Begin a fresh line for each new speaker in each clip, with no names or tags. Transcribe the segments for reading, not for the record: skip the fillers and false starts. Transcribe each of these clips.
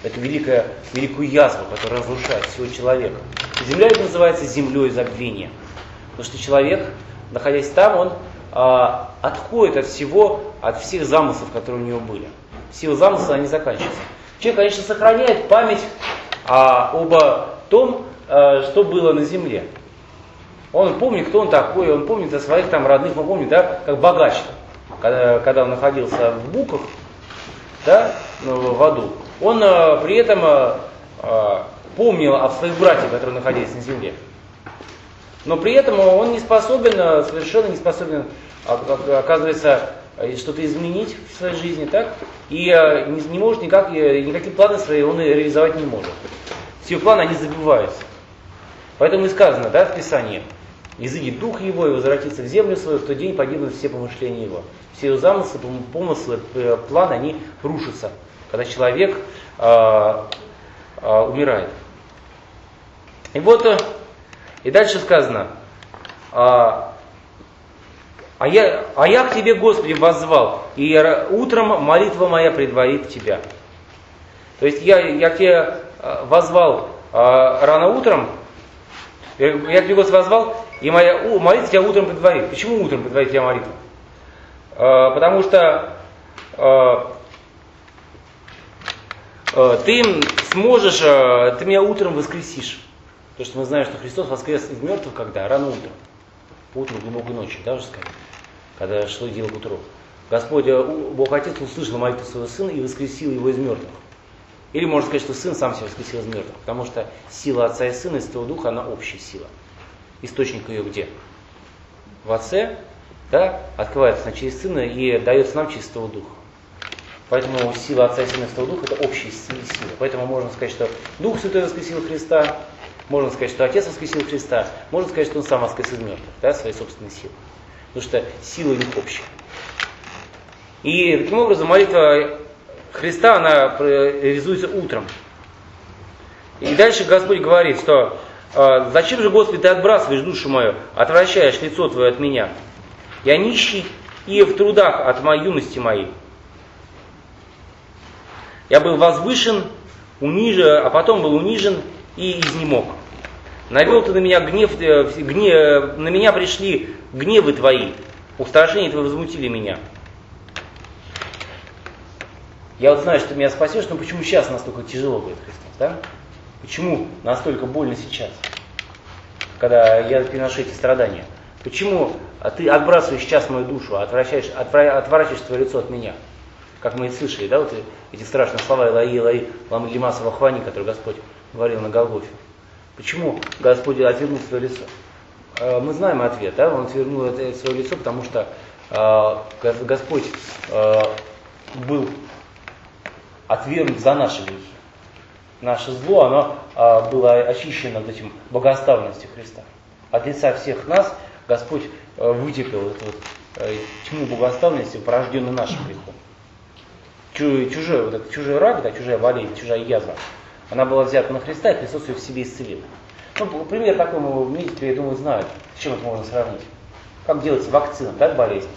эту великую язву, которая разрушает всего человека. Земля это называется землей забвения. Потому что человек, находясь там, он отходит от всех замыслов, которые у него были. Все его замыслы, они заканчиваются. Человек, конечно, сохраняет память об том, что было на земле. Он помнит, кто он такой, он помнит о своих там родных, он помнит, да, как богач, когда он находился в буках, да, в аду. Он при этом помнил о своих братьях, которые находились на земле. Но при этом он не способен, совершенно не способен, оказывается, что-то изменить в своей жизни, так? И не может никакие планы свои он реализовать не может. Все планы, они забываются. Поэтому и сказано, да, в Писании: изыдет дух его и возвратится в землю свою, в тот день погибнут все помышления его. Все его замыслы, помыслы, планы, они рушатся, когда человек умирает. И вот, и дальше сказано: а я к тебе, Господи, воззвал, и утром молитва моя предварит тебя. То есть я к тебе воззвал рано утром, я к тебе, Господи, воззвал, и моя молитва тебя утром предварит. Почему утром предварит тебя молитва? Потому что ты сможешь, ты меня утром воскресишь. Потому что мы знаем, что Христос воскрес из мертвых когда? Рано утром. По утру глубокой ночи, да, уже сказать, когда шло дело к утру. Господь, Бог Отец, услышал молитву своего Сына и воскресил его из мертвых. Или можно сказать, что Сын сам себя воскресил из мертвых, потому что сила Отца и Сына и Святого Духа, она общая сила. Источник ее где? В Отце, да, открывается через Сына и дается нам через Святого Духа. Поэтому сила Отца и Сына и Святого Духа – это общая сила. Поэтому можно сказать, что Дух Святой воскресил Христа, можно сказать, что Отец воскресил Христа, можно сказать, что Он сам воскрес из мертвых, да, своей собственной силой. Потому что сила у них общая. И таким образом молитва Христа, она реализуется утром. И дальше Господь говорит, что «Зачем же, Господи, ты отбрасываешь душу мою, отвращаешь лицо твое от меня? Я нищий и в трудах от моей юности моей. Я был возвышен, а потом был унижен и изнемог. Навел ты на меня на меня пришли гневы твои, устрашения твои возмутили меня. Я вот знаю, что ты меня спасешь, но почему сейчас настолько тяжело, говорит Христос, да? Почему настолько больно сейчас, когда я переношу эти страдания? Почему ты отбрасываешь сейчас мою душу, отворачиваешь твое лицо от меня? Как мы и слышали, да, вот эти страшные слова «Элои, Элои, лама лимаса вахвани», которые Господь говорил на Голгофе. Почему Господь отвернул свое лицо? Мы знаем ответ, да, Он отвернул свое лицо, потому что Господь был отвергнут за наши грехи. Наше зло, оно было очищено от этим богооставленностью Христа. От лица всех нас Господь вытерпел эту тьму богооставленности, порожденную нашим грехом. Чужой рак, да, чужая болезнь, чужая язва, она была взята на Христа, и Христос ее в себе исцелил. Ну, пример такой, в медицине, я думаю, знают, с чем это можно сравнить. Как делается вакцина, да, болезнь.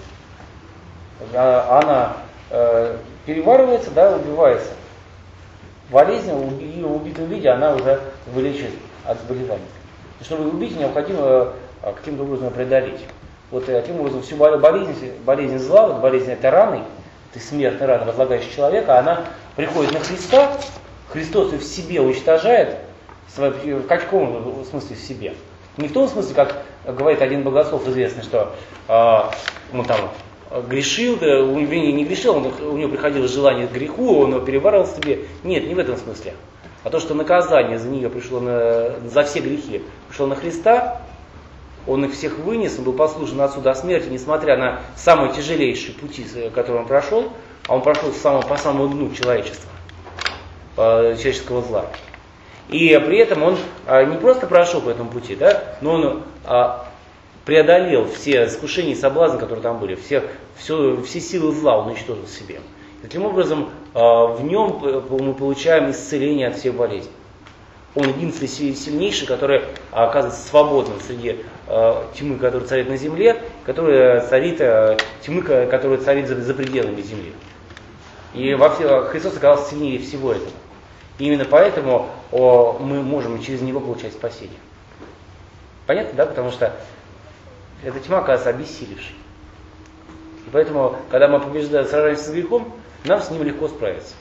Она переваривается, да, убивается. Болезнь и в убитом виде она уже вылечит от заболевания. И чтобы убить, необходимо каким-то образом преодолеть. Вот таким образом всю болезнь зла, вот болезнь этой раны, этой смертной раны, возлагающей человека, она приходит на Христа, Христос ее в себе уничтожает, в каком смысле в себе? Не в том смысле, как говорит один богослов известный, что он там грешил, да, не грешил, у него приходило желание к греху, он его перебарывал в себе. Нет, не в этом смысле. А то, что наказание за нее пришло за все грехи пришло на Христа, Он их всех вынес, Он был послушен Отцу до смерти, несмотря на самые тяжелейшие пути, которые Он прошел, а Он прошел по самому дну человечества, человеческого зла. И при этом Он не просто прошел по этому пути, да, но Он преодолел все искушения и соблазны, которые там были, все силы зла Он уничтожил в себе. Таким образом, в Нем мы получаем исцеление от всех болезней. Он единственный сильнейший, который оказывается свободным среди тьмы, которая царит на земле, тьмы, которая царит за пределами земли. И Христос оказался сильнее всего этого. И именно поэтому мы можем через него получать спасение. Понятно, да? Потому что эта тьма оказывается обессилевшей. И поэтому, когда мы сражаемся с грехом, нам с ним легко справиться.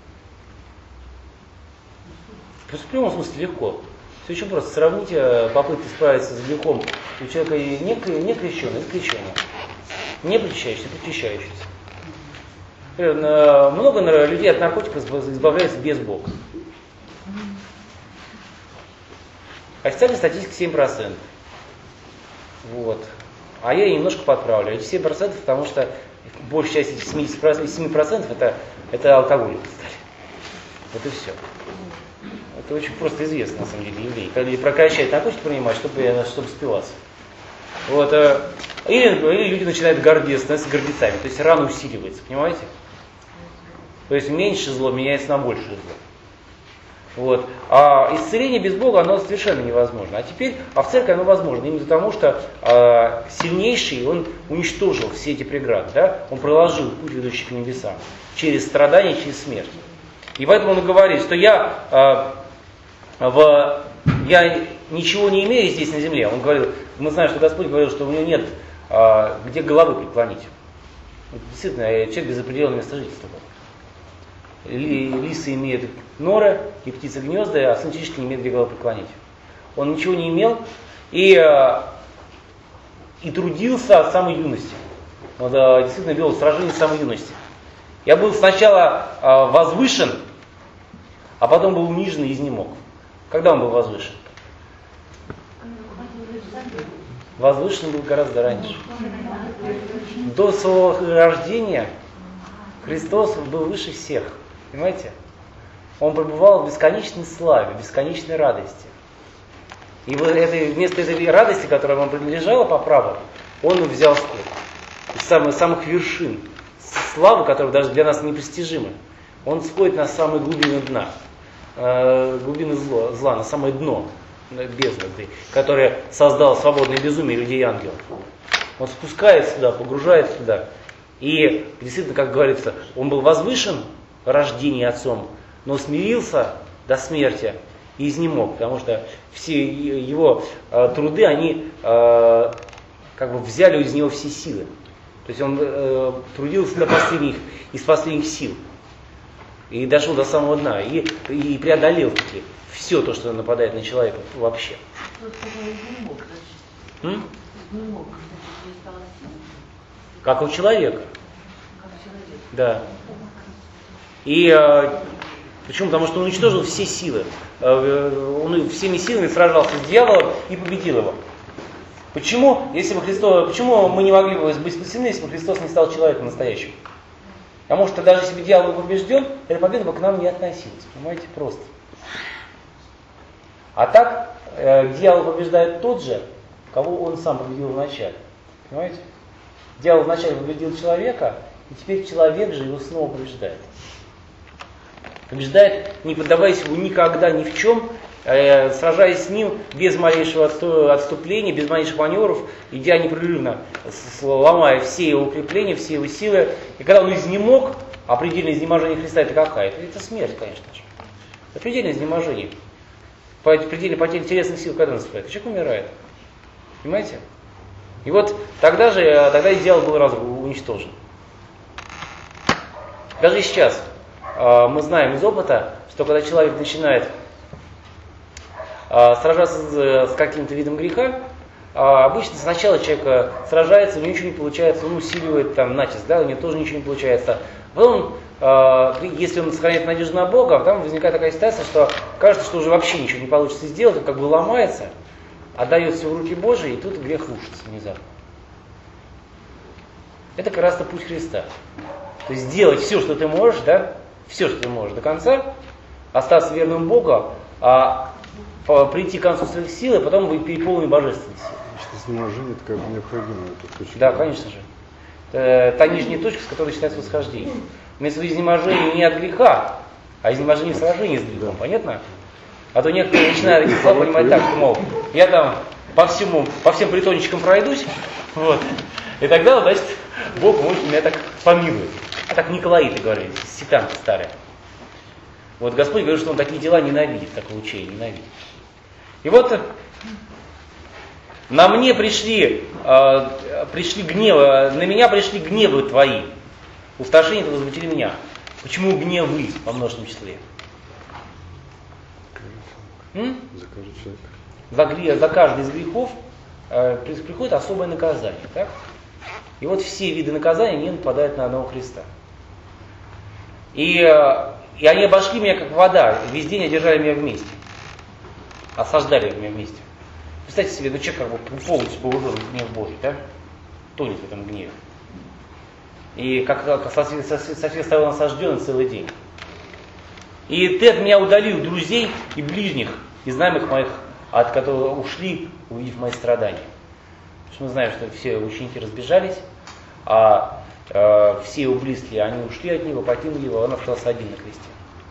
В прямом смысле легко. Все очень просто. Сравните попытки справиться с грехом у человека не крещеного, и крещеного. Не причащающийся, причащающийся. Много людей от наркотиков избавляются без Бога. Официальная статистика 7%. Вот. А я немножко подправлю. Эти 7%, потому что большая часть этих 7% это алкоголики стали. Вот и все. Это очень просто известно, на самом деле, евреи. Когда прекращают наркотики принимать, чтобы спиваться. Вот. Или люди начинают становятся гордецами. То есть рана усиливается, понимаете? То есть меньше зло меняется на большее зло. Вот. А исцеление без Бога, оно совершенно невозможно. А в церкви оно возможно. Именно потому, что сильнейший, он уничтожил все эти преграды. Да? Он проложил путь, ведущий к небесам. Через страдания, через смерть. И поэтому он говорит, что я ничего не имею здесь на земле. Он говорил, мы знаем, что Господь говорил, что у него нет где головы преклонить. Действительно, человек без определенного места жительства. Лисы имеют норы, и птицы гнезда, а сын человеческий не имеет где голову преклонить. Он ничего не имел и трудился от самой юности. Он действительно вел сражение с самой юности. Я был сначала возвышен, а потом был унижен и изнемог. Когда он был возвышен? Возвышен был гораздо раньше. До своего рождения Христос был выше всех. Понимаете? Он пребывал в бесконечной славе, в бесконечной радости. И вместо этой радости, которая ему принадлежала по праву, он взял скот. Из самых вершин. Славы, которая даже для нас непостижима. Он сходит на самые глубины дна. Глубины зла, на самое дно бездны, которое создало свободное безумие людей и ангелов. Он спускается сюда, погружается туда. И действительно, как говорится, он был возвышен в рождении отцом, но смирился до смерти и изнемог, потому что все его труды, они как бы взяли из него все силы. То есть он трудился из последних сил. И дошел до самого дна. И преодолел таки все то, что нападает на человека вообще. Как у человека. Да. И почему? Потому что он уничтожил все силы. Он всеми силами сражался с дьяволом и победил его. Почему мы не могли бы быть спасены, если бы Христос не стал человеком настоящим? Потому что даже если бы дьявол был побежден, эта победа бы к нам не относилась. Понимаете, просто. А так, дьявол побеждает тот же, кого он сам победил вначале. Понимаете? Дьявол вначале победил человека, и теперь человек же его снова побеждает. Побеждает, не поддаваясь ему никогда ни в чем, сражаясь с ним без малейшего отступления, без малейших маневров, идя непрерывно, ломая все его укрепления, все его силы. И когда он изнемог, а предельное изнеможение Христа это какая? Это смерть, конечно же. Это предельное изнеможение. Предельная потеря телесных сил, когда наступает? Человек умирает. Понимаете? И вот тогда и дьявол был уничтожен. Даже сейчас мы знаем из опыта, что когда человек начинает сражаться с каким-то видом греха, обычно сначала человек сражается, у него ничего не получается, он усиливает натиск, да, у него тоже ничего не получается. Потом, если он сохраняет надежду на Бога, там возникает такая ситуация, что кажется, что уже вообще ничего не получится сделать, он как бы ломается, отдает все в руки Божьи, и тут грех рушится внезапно. Это как раз-то путь Христа. То есть сделать все, что ты можешь, да, все, что ты можешь до конца, остаться верным Богу, прийти к концу своих сил, и потом быть переполнен божественной силой.
Изнеможение это как бы необходимо.
Да, конечно же. Это та нижняя точка, с которой считается восхождение. Имеется в виду изнеможение не от греха, а изнеможение в сражении с грехом. Понятно? А то некоторые начинают такие слова понимать так, что, мол, я там по всем притончикам пройдусь, вот, и тогда, значит, Бог может меня так помилует. Так Николаиты говорили, сектанты старые. Вот Господь говорит, что Он такие дела ненавидит, такое учение ненавидит. И вот на меня пришли гневы твои. Устрашение это возмутили меня. Почему гневы во множественном числе?
Закажет человек.
За каждый из грехов приходит особое наказание. Так? И вот все виды наказания не нападают на одного Христа. И они обошли меня как вода, весь день одержали меня вместе. Осаждали меня вместе. Представьте себе, человек как бы полностью погружен в гнев Божий, да? Тонет в этом гневе. И как со всех сторон осажден целый день. И ты от меня удалил друзей и ближних, и знаемых моих, от которых ушли, увидев мои страдания. Потому что мы знаем, что все ученики разбежались, а все его близкие, они ушли от него, покинули его, он остался один на кресте.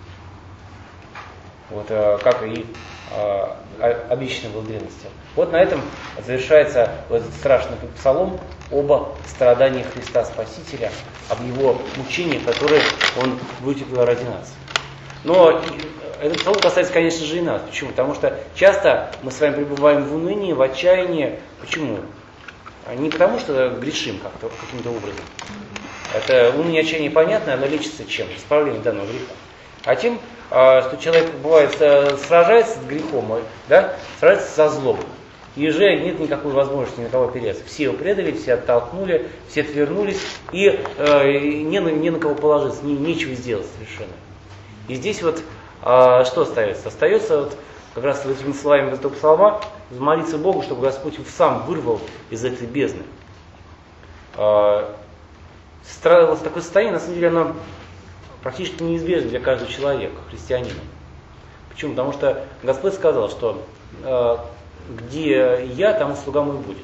Вот как и обещанное было в древности. Вот на этом завершается этот страшный псалом об страдании Христа Спасителя, об его мучениях, которые он вытерпел ради нас. Но этот псалом касается, конечно же, и нас. Почему? Потому что часто мы с вами пребываем в унынии, в отчаянии. Почему? Не потому, что грешим каким-то образом. Это уныние и отчаяние понятно, оно лечится чем? Исправлением данного греха. А тем, что человек бывает сражается с грехом, да, сражается со злом. И уже нет никакой возможности никого опереться. Все его предали, все оттолкнули, все отвернулись, и не на кого положиться, нечего сделать совершенно. И здесь вот что остается? Остается вот как раз этими словами этого псалма молиться Богу, чтобы Господь сам вырвал из этой бездны. Вот такое состояние, на самом деле, оно практически неизбежно для каждого человека, христианина. Почему? Потому что Господь сказал, что где я, там и слуга мой будет.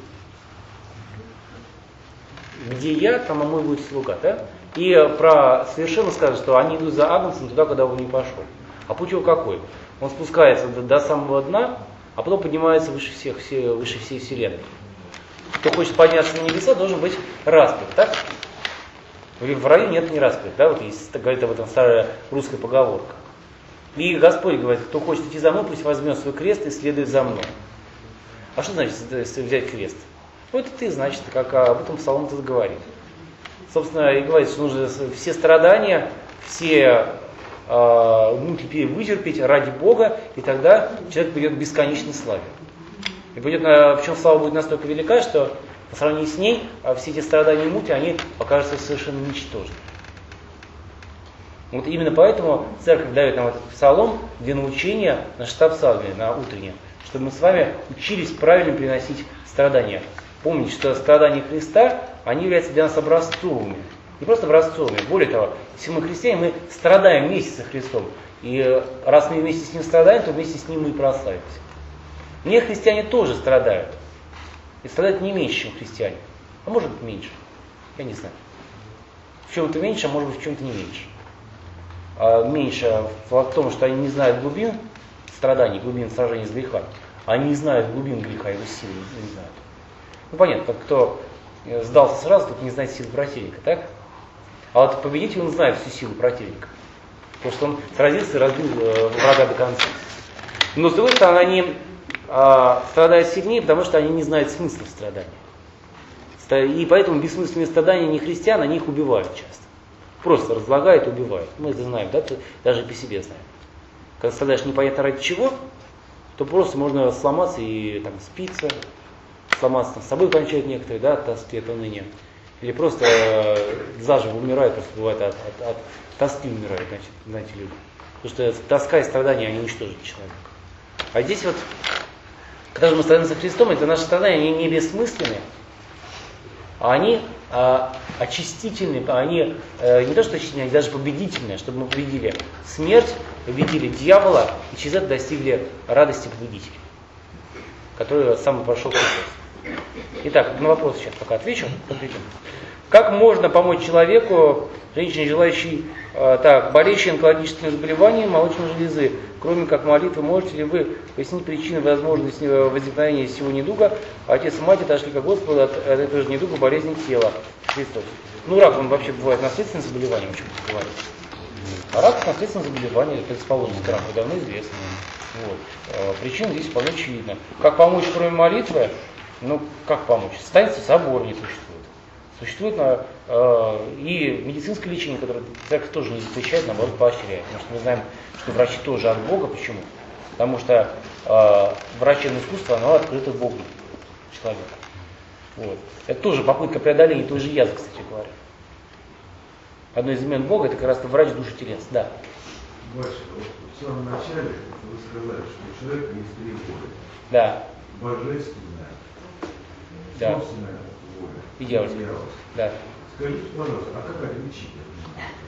Где я, там и мой будет слуга. Да? И про совершенно сказано, что они идут за Агнцем туда, куда он не пошел. А путь его какой? Он спускается до самого дна, а потом поднимается выше всей вселенной. Кто хочет подняться на небеса, должен быть распят. Так? В раю нет не распят. Да? Вот есть, говорит об этом старая русская поговорка. И Господь говорит, кто хочет идти за мной, пусть возьмет свой крест и следует за мной. А что значит, если взять крест? Ну, это ты, значит, как об этом псалом тут говорит. Собственно, и говорит, что нужно все страдания, все муки вытерпеть ради Бога, и тогда человек придет к бесконечной славе. И причем слава будет настолько велика, что по сравнению с ней все эти страдания и муки, они покажутся совершенно ничтожными. Вот именно поэтому церковь дает нам этот псалом для научения на штаб-псалме, на утреннее, чтобы мы с вами учились правильно приносить страдания. Помните, что страдания Христа, они являются для нас образцовыми. Не просто образцовыми. Более того, если мы христиане, мы страдаем вместе со Христом. И раз мы вместе с Ним страдаем, то вместе с Ним мы и прославимся. Не христиане тоже страдают. И страдают не меньше, чем христиане. А может быть меньше. Я не знаю. В чем-то меньше, а может быть в чем-то не меньше. Меньше в том, что они не знают глубин страданий, глубин сражений с грехом. Они не знают глубин греха, его силы не знают. Ну понятно, кто сдался сразу, тот не знает силы противника, так? А вот победитель, он знает всю силу противника. Потому что он сразился и разбил врага до конца. Но с другой стороны, они страдают сильнее, потому что они не знают смысла страдания. И поэтому бессмысленные страдания не христиан, они их убивают часто. Просто разлагают и убивают. Мы это знаем, да? Даже по себе знаем. Когда страдаешь непонятно ради чего, то просто можно сломаться и там спиться, сломаться с собой кончают некоторые, да, от тоски, от уныния. Или просто заживо умирают, просто бывает от тоски умирают, значит, знаете, люди. Потому что тоска и страдания, они уничтожат человека. А здесь вот, когда же мы страдаем за Христом, это наши страдания, они не бессмысленные, а они очистительные, они не то что очистительные, они даже победительные, чтобы мы победили смерть, победили дьявола и через это достигли радости победителя, который сам прошел Христос. Итак, на вопрос сейчас пока отвечу. Как можно помочь человеку, женщине, желающей, болеющей онкологическими заболеваниями молочной железы? Кроме как молитвы, можете ли вы пояснить причины возможности возникновения всего недуга? Отец и мать отошли к Господу от этого же недуга, болезни тела. Христос. Ну, рак, он вообще бывает наследственным заболеванием, о чем говорит. А рак – наследственное заболевание, предрасположенность к раку, давно известно. Вот. Причина здесь вполне очевидна. Как помочь, кроме молитвы? Ну, как помочь? Станется собор не существует. Существует и медицинское лечение, которое церковь тоже не запрещает, наоборот, поощряет. Потому что мы знаем, что врачи тоже от Бога. Почему? Потому что врачебное искусство, оно открыто Богу, человеку. Вот. Это тоже попытка преодоления той же язвы, кстати говоря. Одно из имен Бога – это как раз врач души телес. Да.
Батюшка, вот в самом начале вы сказали, что у человека есть три воли.
Да.
Божественная,
Да.
собственная воля
И дьявольская.
Да. Скажите, пожалуйста, а как отличить это?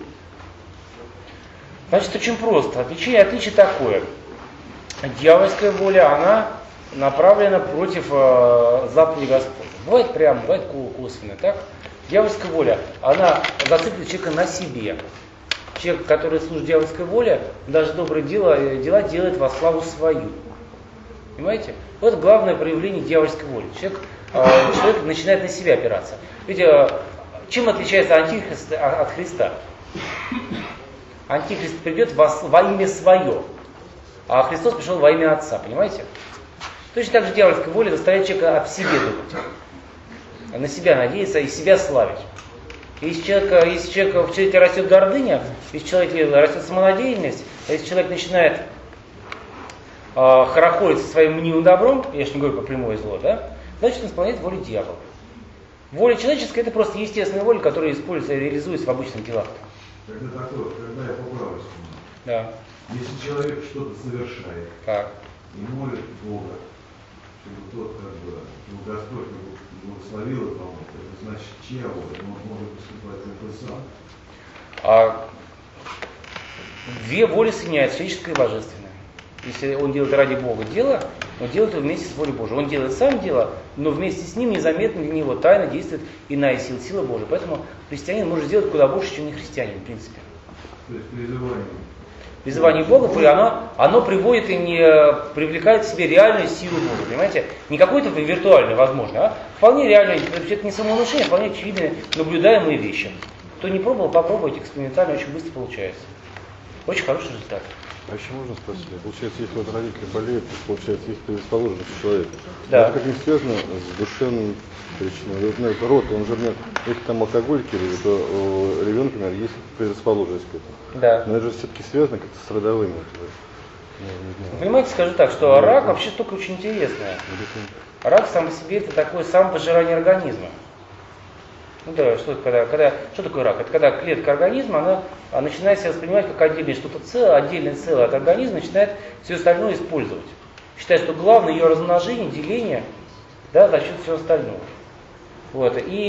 Значит, очень просто. Отличие такое. Дьявольская воля, она направлена против заповеди Господа. Бывает прямо, бывает косвенно. Так? Дьявольская воля, она зацикливает человека на себе. Человек, который служит дьявольской воле, даже добрые дела делает во славу свою. Понимаете? Вот главное проявление дьявольской воли. Человек начинает на себя опираться. Видите, чем отличается антихрист от Христа? Антихрист придет во имя свое, а Христос пришел во имя Отца. Понимаете? Точно так же дьявольская воля заставляет человека об себе думать. На себя надеяться и себя славить. Если в человеке растет гордыня, если в человеке растет самонадеянность, если человек начинает хорохориться своим мнимым добром, я же не говорю по прямое зло, да, значит он исполняет волю дьявола. Воля человеческая – это просто естественная воля, которая используется и реализуется в обычных делах.
Когда я поправлюсь,
Да.
если человек что-то совершает
Так.
и молит Бога, чтобы тот, Господь благословил это, это значит, чья воля? Он может поступать только сам.
Две воли соединяются, человеческая и божественная. Если он делает ради Бога дело, он делает его вместе с волей Божией. Он делает сам дело, но вместе с ним незаметно для него тайно действует иная сила Божия. Поэтому христианин может сделать куда больше, чем не христианин, в принципе.
То есть призывание.
Призывание Бога, оно приводит и не привлекает к себе реальную силу Бога, понимаете? Не какой-то виртуальный, возможно, а вполне реальный, это не самовнушение, вполне очевидные, наблюдаемые вещи. Кто не пробовал, попробуйте, экспериментально очень быстро получается. Очень хороший результат.
А еще можно спросить, получается, если вот родители болеют, то получается, их предрасположенность у человека.
Да.
Это как не связано с душевным причиной. Вот, например, род, он же, например, если там алкоголики, то у ребенка, например, есть предрасположенность к этому.
Да.
Но это же все-таки связано как-то с родовыми.
Понимаете, скажу так, что рак вообще штука очень интересная. Рак сам по себе это такое самопожирание организма. Ну да, что такое рак? Это когда клетка организма, она начинает себя воспринимать как отдельное что-то целое, отдельное целое от организма, начинает все остальное использовать. Считает, что главное ее размножение, деление, да, за счет всего остального. Вот. И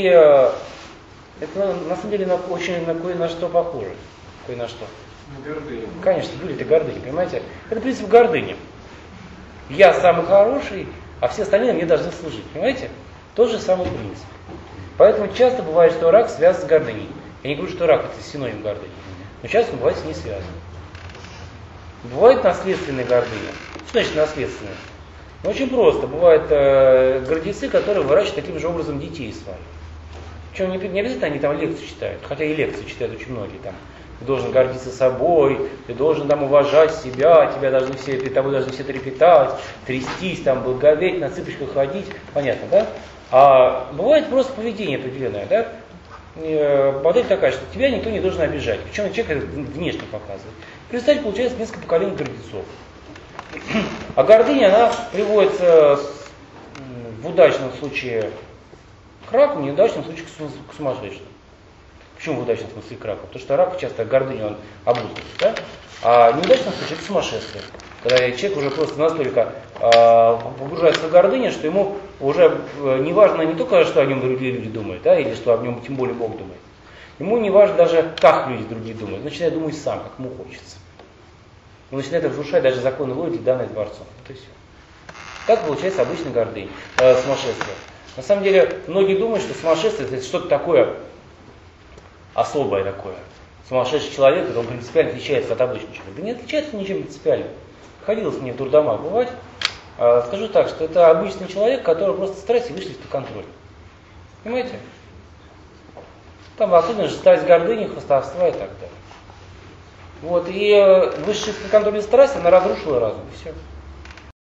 это на самом деле очень на кое-на что похоже. Кое-на что.
Гордыня.
Конечно, будет и гордыня, понимаете? Это принцип гордыни. Я самый хороший, а все остальные мне должны служить, понимаете? Тот же самый принцип. Поэтому часто бывает, что рак связан с гордыней. Я не говорю, что рак это синоним гордыни, но часто он бывает с ней связан. Бывает наследственная гордыня. Что значит наследственная? Ну, очень просто. Бывают гордецы, которые выращивают таким же образом детей своих. Причем не обязательно они там лекции читают, хотя и лекции читают очень многие там. Ты должен гордиться собой, ты должен там уважать себя, перед тобой должны все трепетать, трястись, там, благоговеть, на цыпочках ходить. Понятно, да? А бывает просто поведение определенное, да? Модель такая, что тебя никто не должен обижать. Причем человек это внешне показывает. В результате получается несколько поколений гордецов. А гордыня, она приводится в удачном случае к раку, в неудачном случае к сумасшествию. Почему в удачном смысле к раку? Потому что рак часто гордыню он обуздывает, да? А в неудачном случае к сумасшествию. Когда человек уже просто настолько погружается в гордыню, что ему уже не важно не только, что о нем другие люди думают, да, или что о нем тем более Бог думает. Ему не важно даже, как люди другие думают. Он начинает думать сам, как ему хочется. Он начинает разрушать даже законы логики, данные Творцом. Вот и все. Так получается обычная гордыня, сумасшествие. На самом деле, многие думают, что сумасшествие это что-то такое особое такое. Сумасшедший человек, он принципиально отличается от обычного человека. Да не отличается ничем принципиальным. Приходилось мне в дурдомах бывать. Скажу так, что это обычный человек, который просто страсти вышли из-под контроля. Понимаете? Там особенно же страсть гордыни, хвастовства и так далее. Вот, и высшая контроль страсти, она разрушила разум, и все.